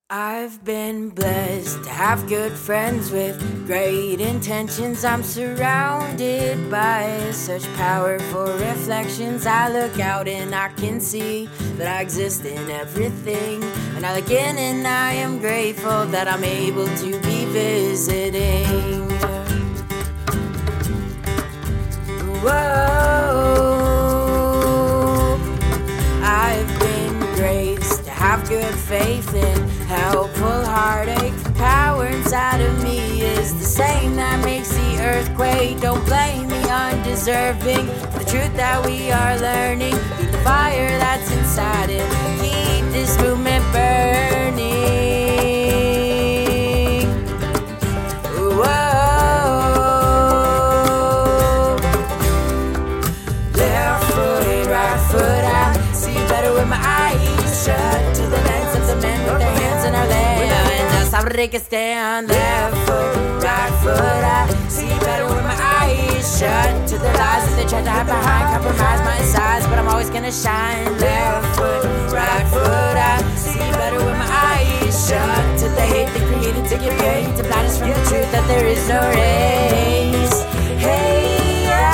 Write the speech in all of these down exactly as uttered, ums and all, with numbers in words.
I've been blessed to have good friends with great intentions. I'm surrounded by such powerful reflections. I look out and I can see that I exist in everything. And I look in and I am grateful that I'm able to be visiting. Whoa, I've been graced to have good faith and helpful heartache. The power inside of me is the same that makes the earthquake. Don't blame the undeserving for the truth that we are learning. Feed the fire that's inside it, keep this movement burning. Whoa, left foot, right foot, I see better with my eyes shut. To the lens of the men with their hands in our land. Sabré que stand. Left foot, right foot, I see better with my eyes shut. To the lies that they try to hide behind, compromise my size, but I'm always gonna shine. Left foot, right foot, I see better with my eyes shut. To the hate they created to get paid, to blind us from the truth that there is no race. Hey, yeah,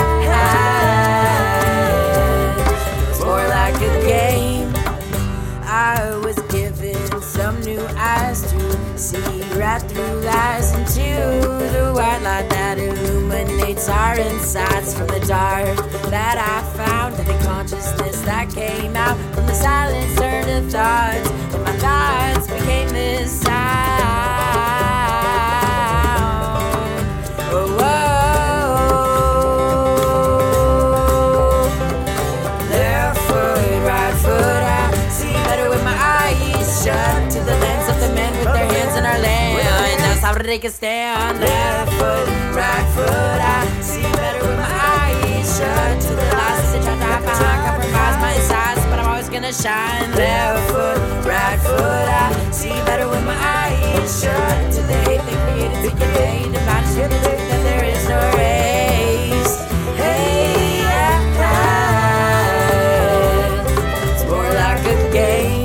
it's more like a game. I was given some new eyes to see right through lies into the white light that illuminates our insides. From the dark that I found to the consciousness that came out from the silence turned to thoughts, and my thoughts became this sound. Oh, whoa, left foot, right foot, I see better with my eyes shut. To the lens of the men with their hands in our land. That's how they can stand. Left foot, right foot, I see better with my eyes shut. To the lies they try to hide behind, compromise my size, but I'm always gonna shine. Left foot, right foot, I see better with my eyes shut. To the hate they created to get paid, to find us with the truth that there is no race. Hey, yeah, it's more like a game.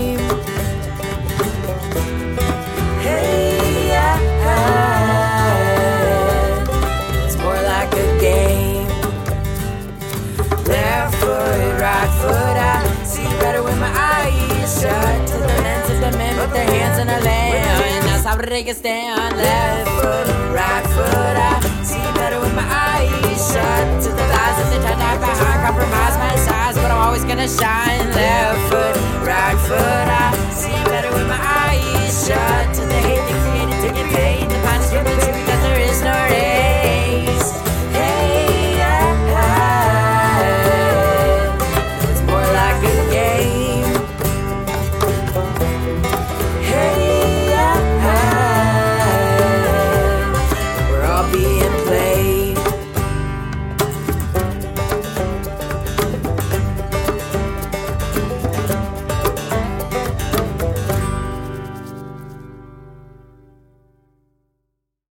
Shut. To the lens of the men with their hands in our land. That's how they can stand. Left foot, right foot, I see better with my eyes shut. To the lies that they try to hide behind, compromise my size, but I'm always gonna shine. Left foot, right foot, I see better with my eyes shut.